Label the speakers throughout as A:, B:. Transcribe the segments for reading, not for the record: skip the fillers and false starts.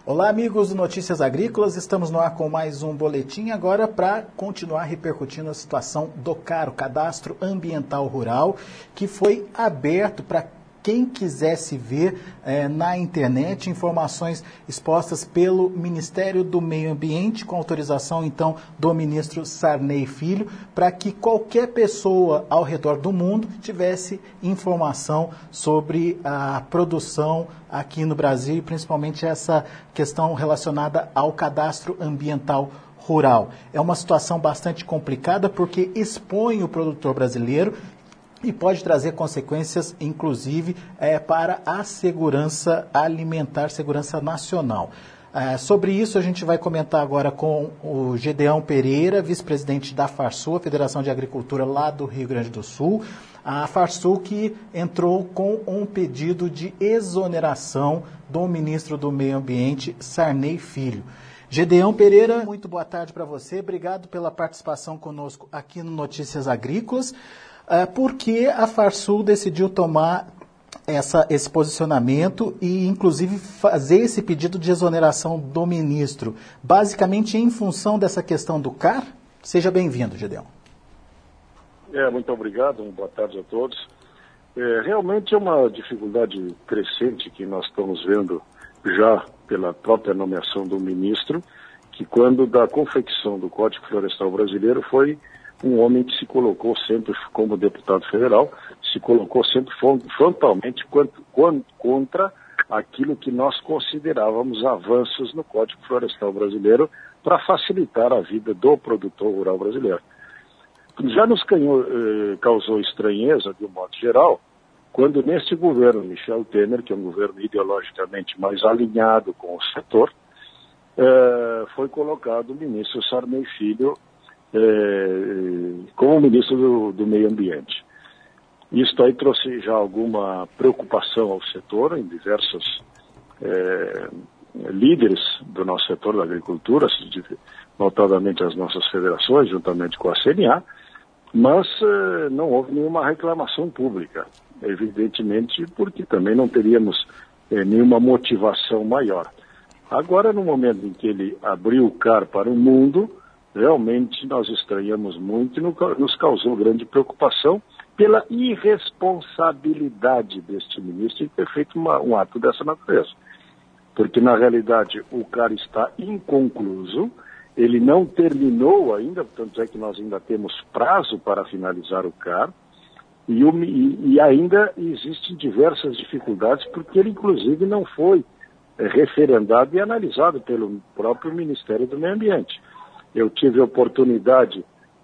A: Olá, amigos do Notícias Agrícolas, estamos no ar com mais um boletim agora para continuar repercutindo a situação do CAR, o Cadastro Ambiental Rural, que foi aberto para quem quisesse ver na internet informações expostas pelo Ministério do Meio Ambiente, com autorização então do ministro Sarney Filho, para que qualquer pessoa ao redor do mundo tivesse informação sobre a produção aqui no Brasil e principalmente essa questão relacionada ao cadastro ambiental rural. É uma situação bastante complicada porque expõe o produtor brasileiro e pode trazer consequências, inclusive, para a segurança alimentar, segurança nacional. Sobre isso, a gente vai comentar agora com o Gedeão Pereira, vice-presidente da Farsul, a Federação de Agricultura lá do Rio Grande do Sul. A Farsul que entrou com um pedido de exoneração do ministro do Meio Ambiente, Sarney Filho. Gedeão Pereira, muito boa tarde para você. Obrigado pela participação conosco aqui no Notícias Agrícolas. Por que a Farsul decidiu tomar esse posicionamento e, inclusive, fazer esse pedido de exoneração do ministro? Basicamente, em função dessa questão do CAR? Seja bem-vindo, Gedeão.
B: Muito obrigado, boa tarde a todos. Realmente é uma dificuldade crescente que nós estamos vendo já pela própria nomeação do ministro, que quando da confecção do Código Florestal Brasileiro foi um homem que se colocou sempre, como deputado federal, se colocou sempre frontalmente contra aquilo que nós considerávamos avanços no Código Florestal Brasileiro para facilitar a vida do produtor rural brasileiro. Já nos causou estranheza, de um modo geral, quando neste governo Michel Temer, que é um governo ideologicamente mais alinhado com o setor, foi colocado o ministro Sarney Filho como ministro do Meio Ambiente. Isso aí trouxe já alguma preocupação ao setor, em diversos líderes do nosso setor da agricultura, notadamente as nossas federações, juntamente com a CNA, mas não houve nenhuma reclamação pública, evidentemente porque também não teríamos nenhuma motivação maior. Agora, no momento em que ele abriu o CAR para o mundo, realmente nós estranhamos muito e nos causou grande preocupação pela irresponsabilidade deste ministro em ter feito um ato dessa natureza. Porque, na realidade, o CAR está inconcluso, ele não terminou ainda, tanto é que nós ainda temos prazo para finalizar o CAR, e ainda existem diversas dificuldades, porque ele, inclusive, não foi referendado e analisado pelo próprio Ministério do Meio Ambiente. Eu tive a oportunidade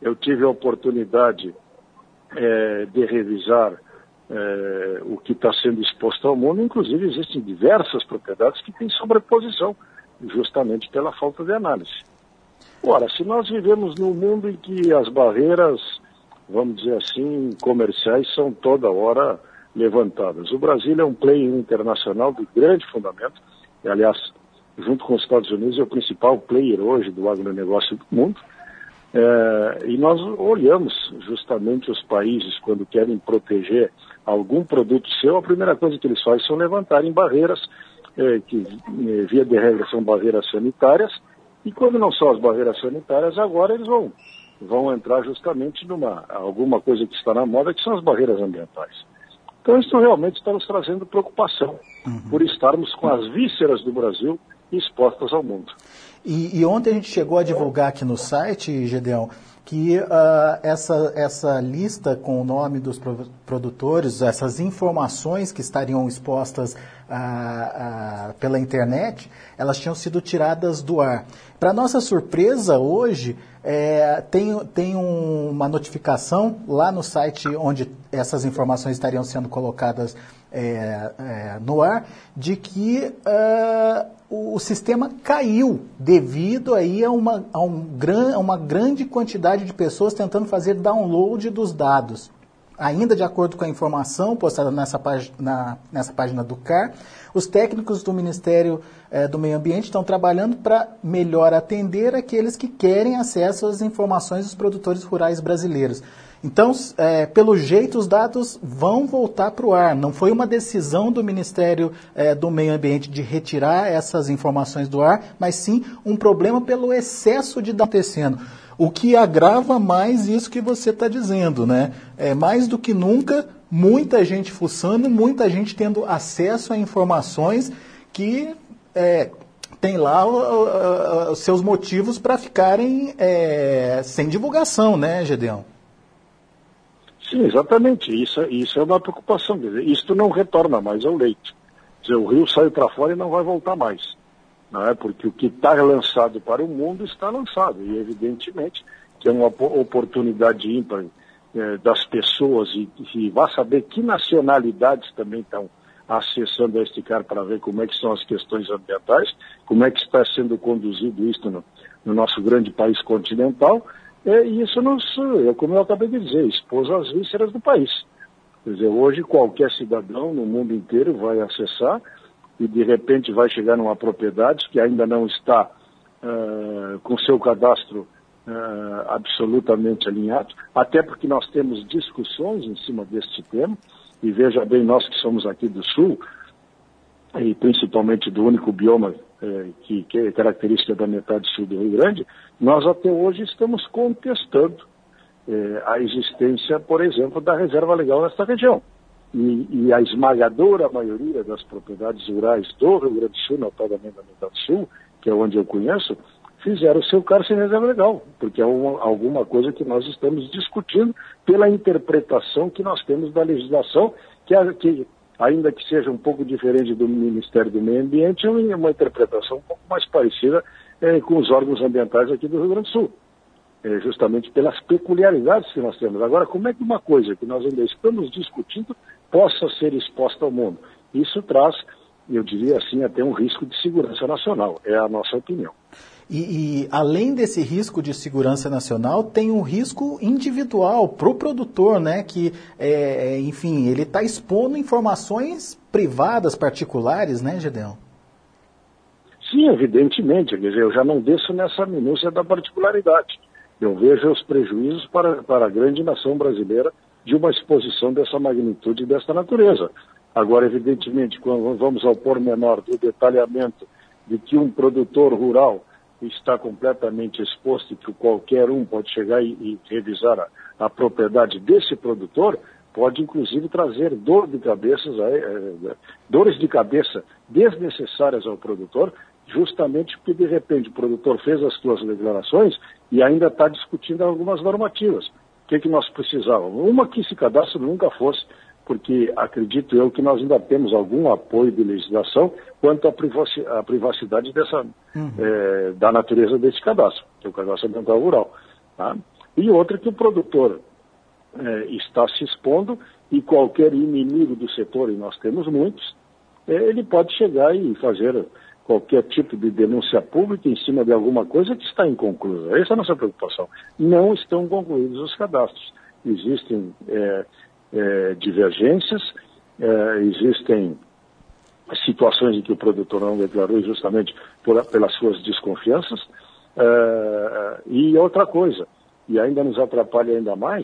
B: de revisar o que está sendo exposto ao mundo. Inclusive, existem diversas propriedades que têm sobreposição, justamente pela falta de análise. Ora, se nós vivemos num mundo em que as barreiras, vamos dizer assim, comerciais são toda hora levantadas. O Brasil é um player internacional de grande fundamento, e, aliás, junto com os Estados Unidos, é o principal player hoje do agronegócio do mundo. E nós olhamos justamente os países, quando querem proteger algum produto seu, a primeira coisa que eles fazem são levantarem barreiras, que via de regra são barreiras sanitárias, e quando não são as barreiras sanitárias, agora eles vão entrar justamente alguma coisa que está na moda, que são as barreiras ambientais. Então isso realmente está nos trazendo preocupação, por estarmos com as vísceras do Brasil expostas ao mundo.
A: E ontem a gente chegou a divulgar aqui no site, Gedeão, que essa lista com o nome dos produtores, essas informações que estariam expostas pela internet, elas tinham sido tiradas do ar. Para nossa surpresa, hoje, tem uma notificação lá no site onde essas informações estariam sendo colocadas no ar, de que o sistema caiu devido aí a uma grande quantidade de pessoas tentando fazer download dos dados. Ainda de acordo com a informação postada nessa página do CAR, os técnicos do Ministério do Meio Ambiente estão trabalhando para melhor atender aqueles que querem acesso às informações dos produtores rurais brasileiros. Então, pelo jeito, os dados vão voltar para o ar. Não foi uma decisão do Ministério do Meio Ambiente de retirar essas informações do ar, mas sim um problema pelo excesso de dados acontecendo. O que agrava mais isso que você está dizendo, né? Mais do que nunca, muita gente fuçando, muita gente tendo acesso a informações que tem lá os seus motivos para ficarem sem divulgação, né, Gedeão?
B: Sim, exatamente. Isso é uma preocupação. Quer dizer, isto não retorna mais ao leito. Quer dizer, o rio sai para fora e não vai voltar mais. Não é? Porque o que está lançado para o mundo está lançado. E, evidentemente, que é uma oportunidade ímpar das pessoas e vá saber que nacionalidades também estão acessando este cara para ver como é que são as questões ambientais, como é que está sendo conduzido isso no nosso grande país continental. E isso como eu acabei de dizer, expôs as vísceras do país. Quer dizer, hoje qualquer cidadão no mundo inteiro vai acessar e de repente vai chegar numa propriedade que ainda não está com seu cadastro absolutamente alinhado, até porque nós temos discussões em cima deste tema, e veja bem, nós que somos aqui do Sul, e principalmente do único bioma que é característica da metade sul do Rio Grande, nós até hoje estamos contestando a existência, por exemplo, da reserva legal nesta região. E a esmagadora maioria das propriedades rurais do Rio Grande do Sul, notadamente da metade sul, que é onde eu conheço, fizeram o seu CAR sem reserva legal, porque é alguma coisa que nós estamos discutindo pela interpretação que nós temos da legislação, que ainda que seja um pouco diferente do Ministério do Meio Ambiente, é uma interpretação um pouco mais parecida com os órgãos ambientais aqui do Rio Grande do Sul, justamente pelas peculiaridades que nós temos. Agora, como é que uma coisa que nós ainda estamos discutindo possa ser exposta ao mundo? Isso traz, eu diria assim, até um risco de segurança nacional, é a nossa opinião.
A: E além desse risco de segurança nacional, tem um risco individual para o produtor, né? Que, enfim, ele está expondo informações privadas, particulares, né, Gedeão?
B: Sim, evidentemente. Quer dizer, eu já não desço nessa minúcia da particularidade. Eu vejo os prejuízos para a grande nação brasileira de uma exposição dessa magnitude e dessa natureza. Agora, evidentemente, quando vamos ao pormenor do detalhamento de que um produtor rural está completamente exposto e que qualquer um pode chegar e revisar a propriedade desse produtor, pode inclusive trazer dores de cabeça desnecessárias ao produtor, justamente porque de repente o produtor fez as suas declarações e ainda está discutindo algumas normativas. O que nós precisávamos? Uma, que esse cadastro nunca fosse, porque acredito eu que nós ainda temos algum apoio de legislação quanto à privacidade da natureza desse cadastro, que é o cadastro ambiental rural. Tá? E outra, que o produtor está se expondo e qualquer inimigo do setor, e nós temos muitos, ele pode chegar e fazer qualquer tipo de denúncia pública em cima de alguma coisa que está inconclusa. Essa é a nossa preocupação. Não estão concluídos os cadastros. Existem divergências, existem situações em que o produtor não declarou justamente pelas suas desconfianças, e outra coisa, e ainda nos atrapalha ainda mais,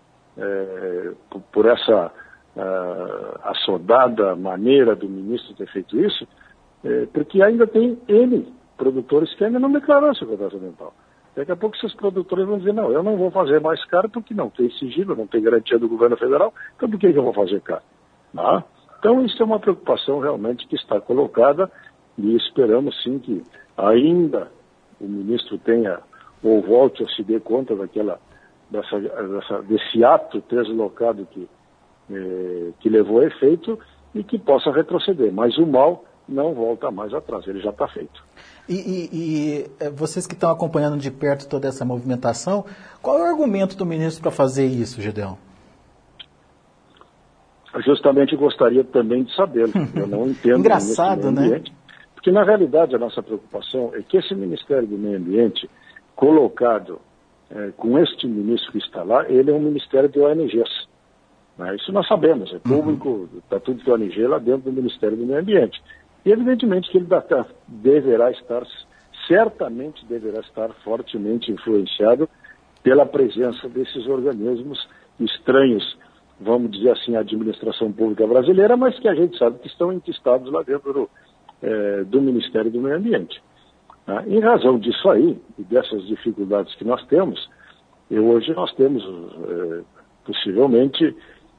B: por essa assodada maneira do ministro ter feito isso, porque ainda tem N produtores que ainda não declararam seu cadastro ambiental. Daqui a pouco esses produtores vão dizer, não, eu não vou fazer mais caro porque não tem sigilo, não tem garantia do governo federal, então por que eu vou fazer caro? Ah, então isso é uma preocupação realmente que está colocada e esperamos sim que ainda o ministro tenha ou volte a se dar conta desse ato deslocado que levou a efeito e que possa retroceder, mas o mal não volta mais atrás, ele já está feito.
A: E vocês que estão acompanhando de perto toda essa movimentação, qual é o argumento do ministro para fazer isso, Gedeão?
B: Justamente gostaria também de saber. Eu não entendo.
A: Engraçado, né?
B: Porque na realidade a nossa preocupação é que esse Ministério do Meio Ambiente, colocado com este ministro que está lá, ele é um ministério de ONGs. Isso nós sabemos, é público, está tudo de ONG lá dentro do Ministério do Meio Ambiente. E evidentemente que ele certamente deverá estar fortemente influenciado pela presença desses organismos estranhos, vamos dizer assim, à administração pública brasileira, mas que a gente sabe que estão enquistados lá dentro do Ministério do Meio Ambiente. Em razão disso aí, e dessas dificuldades que nós temos, hoje nós temos possivelmente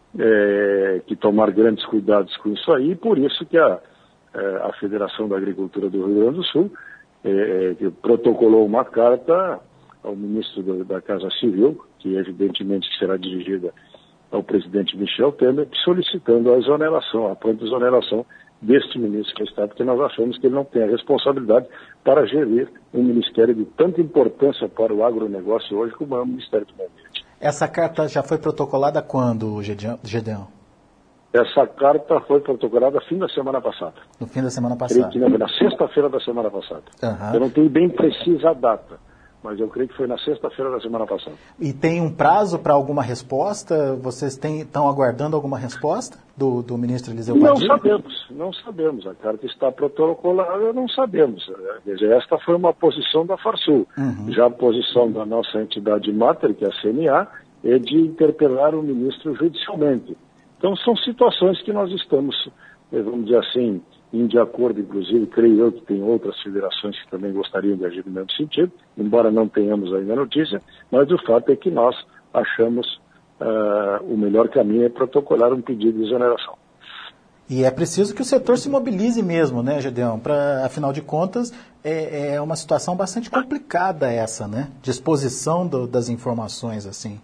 B: que tomar grandes cuidados com isso aí, e por isso que a Federação da Agricultura do Rio Grande do Sul que protocolou uma carta ao ministro da Casa Civil, que evidentemente será dirigida ao presidente Michel Temer, solicitando a exoneração, a pronta exoneração deste ministro do Estado, porque nós achamos que ele não tem a responsabilidade para gerir um ministério de tanta importância para o agronegócio hoje como é o Ministério do Meio Ambiente.
A: Essa carta já foi protocolada quando, Gedeão?
B: Essa carta foi protocolada fim da semana passada.
A: No fim da semana passada?
B: Creio que na sexta-feira da semana passada.
A: Uhum.
B: Eu não tenho bem precisa a data, mas eu creio que foi na sexta-feira da semana passada.
A: E tem um prazo para alguma resposta? Vocês estão aguardando alguma resposta do ministro Eliseu Padilha?
B: Não sabemos. A carta está protocolada, não sabemos. Esta foi uma posição da Farsul.
A: Uhum.
B: Já a posição da nossa entidade máter, que é a CNA, é de interpelar o ministro judicialmente. Então são situações que nós estamos, vamos dizer assim, de acordo, inclusive, creio eu que tem outras federações que também gostariam de agir no mesmo sentido, embora não tenhamos ainda notícia, mas o fato é que nós achamos o melhor caminho é protocolar um pedido de exoneração.
A: E é preciso que o setor se mobilize mesmo, né, Gedeão? Afinal de contas, é uma situação bastante complicada essa, né? De exposição das informações, assim.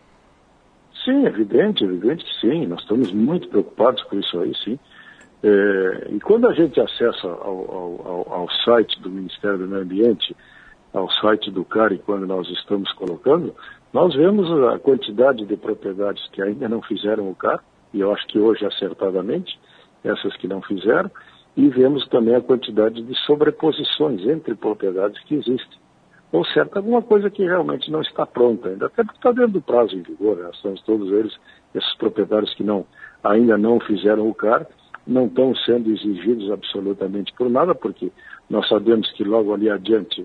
B: Sim, evidente que sim. Nós estamos muito preocupados com isso aí, sim. E quando a gente acessa ao site do Ministério do Meio Ambiente, ao site do CAR, quando nós estamos colocando, nós vemos a quantidade de propriedades que ainda não fizeram o CAR, e eu acho que hoje acertadamente, essas que não fizeram, e vemos também a quantidade de sobreposições entre propriedades que existem. Ou certo, alguma coisa que realmente não está pronta ainda, até porque está dentro do prazo em vigor, né? Estamos todos eles, esses proprietários que ainda não fizeram o CAR, não estão sendo exigidos absolutamente por nada, porque nós sabemos que logo ali adiante,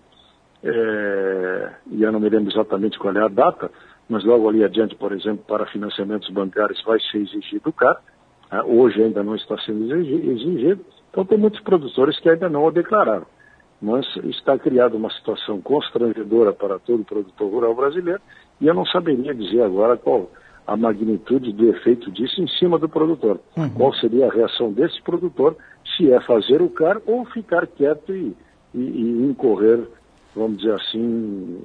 B: e eu não me lembro exatamente qual é a data, mas logo ali adiante, por exemplo, para financiamentos bancários vai ser exigido o CAR, hoje ainda não está sendo exigido, então tem muitos produtores que ainda não o declararam. Mas está criada uma situação constrangedora para todo produtor rural brasileiro, e eu não saberia dizer agora qual a magnitude do efeito disso em cima do produtor.
A: Uhum.
B: Qual seria a reação desse produtor, se é fazer o CAR ou ficar quieto e incorrer, vamos dizer assim,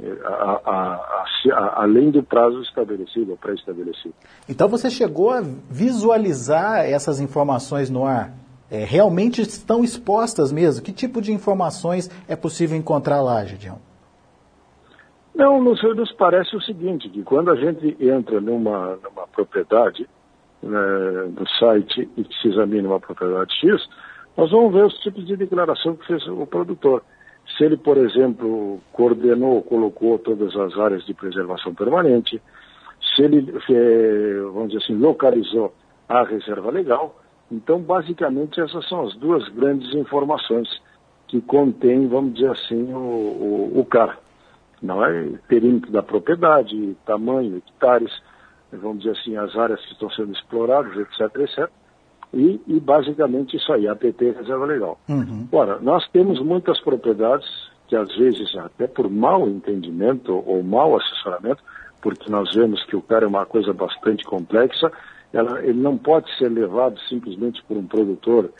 B: além do prazo estabelecido ou pré-estabelecido.
A: Então você chegou a visualizar essas informações no ar? Realmente estão expostas mesmo? Que tipo de informações é possível encontrar lá, Gedeão?
B: Não, nos parece o seguinte, que quando a gente entra numa propriedade, no site, e que se examina uma propriedade X, nós vamos ver os tipos de declaração que fez o produtor. Se ele, por exemplo, coordenou, colocou todas as áreas de preservação permanente, se ele, vamos dizer assim, localizou a reserva legal. Então, basicamente, essas são as duas grandes informações que contém, vamos dizer assim, o CAR. Não é? Perímetro da propriedade, tamanho, hectares, vamos dizer assim, as áreas que estão sendo exploradas, etc. E basicamente isso aí, APP, reserva legal.
A: Uhum.
B: Ora, nós temos muitas propriedades que às vezes, até por mau entendimento ou mau assessoramento, porque nós vemos que o CAR é uma coisa bastante complexa, ele não pode ser levado simplesmente por um produtor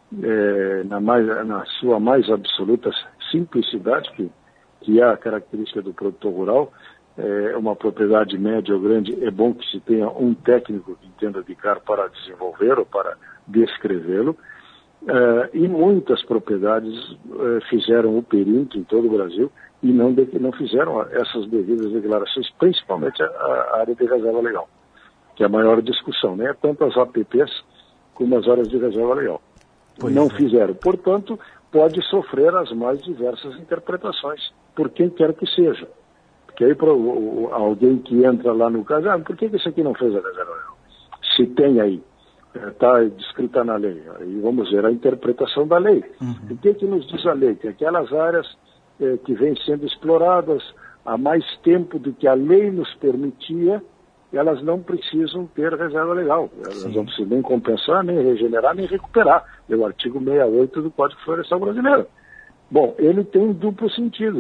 B: na sua mais absoluta simplicidade, que é a característica do produtor rural. Uma propriedade média ou grande, é bom que se tenha um técnico que entenda de CAR para desenvolver ou para descrevê-lo. E muitas propriedades fizeram o perímetro em todo o Brasil e não fizeram essas devidas declarações, principalmente a área de reserva legal, que é a maior discussão, né? Tanto as APPs como as áreas de reserva legal. Não fizeram. Portanto, pode sofrer as mais diversas interpretações, por quem quer que seja. Porque aí alguém que entra lá no caso, por que isso aqui não fez a reserva legal? Se tem aí está descrita na lei. Aí vamos ver a interpretação da lei. O que nos diz a lei? Que aquelas áreas que vêm sendo exploradas há mais tempo do que a lei nos permitia, elas não precisam ter reserva legal. Elas não precisam nem compensar, nem regenerar, nem recuperar. É o artigo 68 do Código Florestal Brasileiro. Bom, ele tem duplo sentido.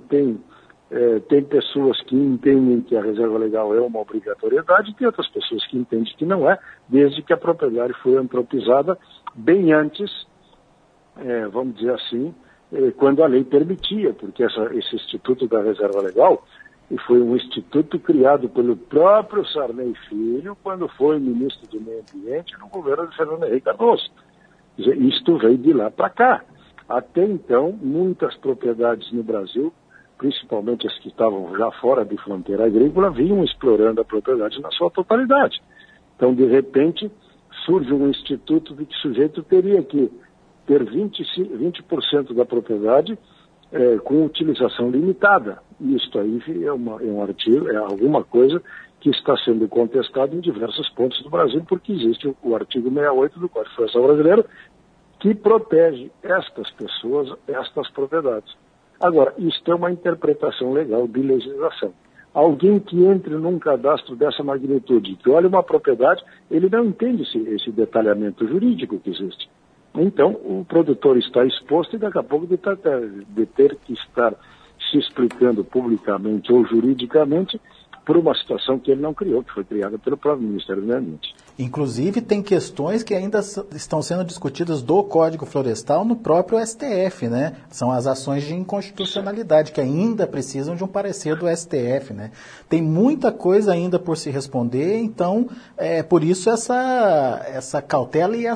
B: Tem pessoas que entendem que a reserva legal é uma obrigatoriedade e tem outras pessoas que entendem que não é, desde que a propriedade foi antropizada bem antes, vamos dizer assim, quando a lei permitia, porque esse Instituto da Reserva Legal foi um instituto criado pelo próprio Sarney Filho quando foi ministro do Meio Ambiente no governo de Fernando Henrique Cardoso. Isto veio de lá para cá. Até então, muitas propriedades no Brasil, principalmente as que estavam já fora de fronteira agrícola, vinham explorando a propriedade na sua totalidade. Então, de repente, surge um instituto de que o sujeito teria que ter 20% da propriedade com utilização limitada. Isto aí é um artigo, é alguma coisa que está sendo contestado em diversos pontos do Brasil, porque existe o artigo 68 do Código Florestal Brasileiro, que protege estas pessoas, estas propriedades. Agora, isto é uma interpretação legal de legislação. Alguém que entre num cadastro dessa magnitude, que olha uma propriedade, ele não entende esse detalhamento jurídico que existe. Então, o produtor está exposto e daqui a pouco de ter que estar se explicando publicamente ou juridicamente por uma situação que ele não criou, que foi criada pelo próprio Ministério do Meio Ambiente.
A: Inclusive, tem questões que ainda estão sendo discutidas do Código Florestal no próprio STF, né? São as ações de inconstitucionalidade, que ainda precisam de um parecer do STF, né? Tem muita coisa ainda por se responder, então, por isso essa cautela e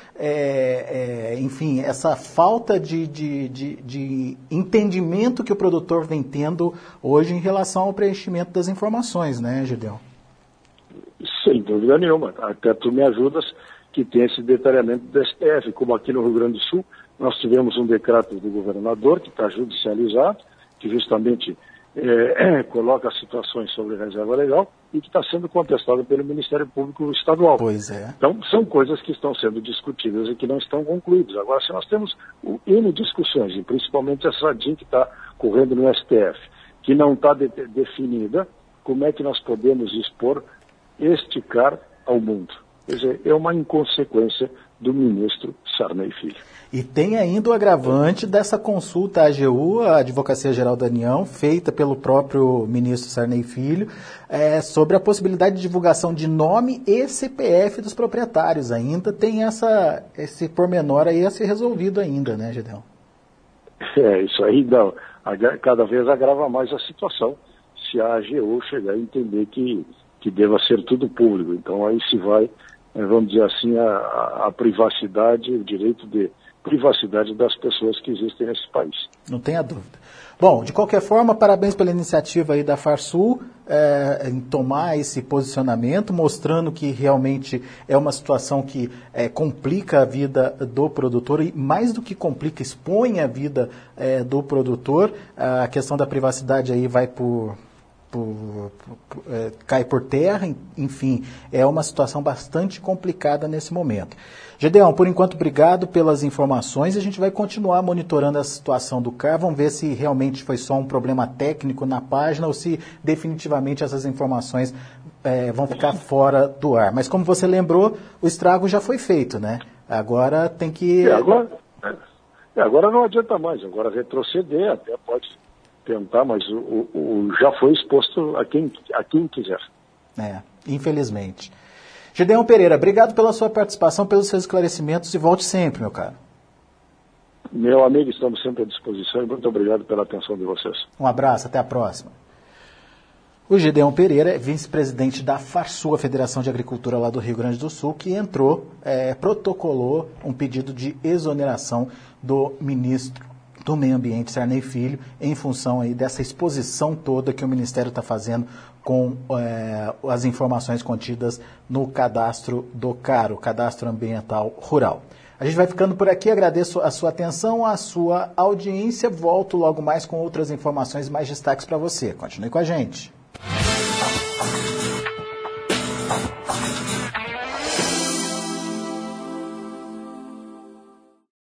A: enfim, essa falta de entendimento que o produtor vem tendo hoje em relação ao preenchimento das informações, né, Gideon?
B: Sem dúvida nenhuma. Até tu me ajudas que tem esse detalhamento do STF. Como aqui no Rio Grande do Sul, nós tivemos um decreto do governador que está judicializado, que justamente coloca situações sobre reserva legal e que está sendo contestado pelo Ministério Público Estadual.
A: Pois é.
B: Então, são coisas que estão sendo discutidas e que não estão concluídas. Agora, se nós temos N discussões, e principalmente essa DIN que está correndo no STF, que não está definida, como é que nós podemos esticar ao mundo? Quer dizer, é uma inconsequência do ministro Sarney Filho.
A: E tem ainda o agravante dessa consulta à AGU, a Advocacia Geral da União, feita pelo próprio ministro Sarney Filho, sobre a possibilidade de divulgação de nome e CPF dos proprietários. Ainda tem esse pormenor aí a ser resolvido ainda, né, Gideon?
B: Isso aí não. Cada vez agrava mais a situação, se a AGU chegar a entender que deva ser tudo público. Então aí se vai, vamos dizer assim, a privacidade, o direito de privacidade das pessoas que existem nesse país.
A: Não tenha dúvida. Bom, de qualquer forma, parabéns pela iniciativa aí da Farsul em tomar esse posicionamento, mostrando que realmente é uma situação que complica a vida do produtor e, mais do que complica, expõe a vida do produtor. A questão da privacidade aí vai cai por terra, enfim, é uma situação bastante complicada nesse momento. Gideon, por enquanto, obrigado pelas informações e a gente vai continuar monitorando a situação do CAR, vamos ver se realmente foi só um problema técnico na página ou se definitivamente essas informações vão ficar fora do ar. Mas como você lembrou, o estrago já foi feito, né? Agora tem que...
B: Agora não adianta mais, agora retroceder, até pode tentar, mas já foi exposto a quem quiser.
A: Infelizmente. Gideon Pereira, obrigado pela sua participação, pelos seus esclarecimentos e volte sempre, meu caro.
B: Meu amigo, estamos sempre à disposição e muito obrigado pela atenção de vocês.
A: Um abraço, até a próxima. O Gideon Pereira é vice-presidente da Farsul, a Federação de Agricultura lá do Rio Grande do Sul, que protocolou um pedido de exoneração do ministro do Meio Ambiente, Sarney Filho, em função aí dessa exposição toda que o Ministério está fazendo com as informações contidas no cadastro do CAR, o Cadastro Ambiental Rural. A gente vai ficando por aqui, agradeço a sua atenção, a sua audiência, volto logo mais com outras informações, mais destaques para você. Continue com a gente.